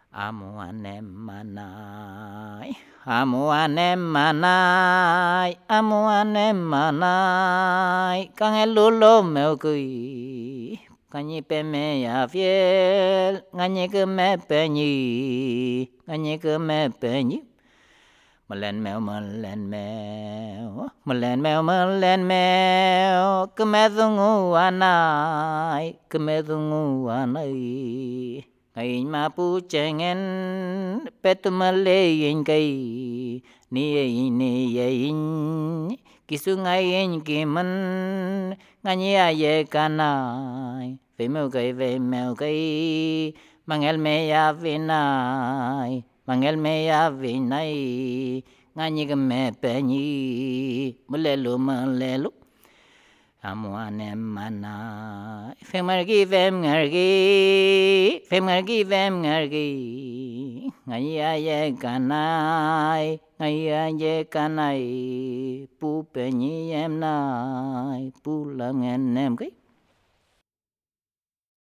Amuanemanai, amuanemanai, amuanemanai, kangelulo meukui, kanyipe me ya fiel, nganyike me penyi, nganyike me penyi. Melen meo, melen meo, melen meo, melen meo, kemedungu anai, kemedungu anai. Ngai mapu cengen petu maleyin kai ni yein kisungai yen kiman ngani aye kanai ve meu kai mangel me ya vinai mangel me ya vinai ngani ke me penyi melelu melelu amuanemanai femargi ngai aye kanai pu penyi em nai pu langen em kai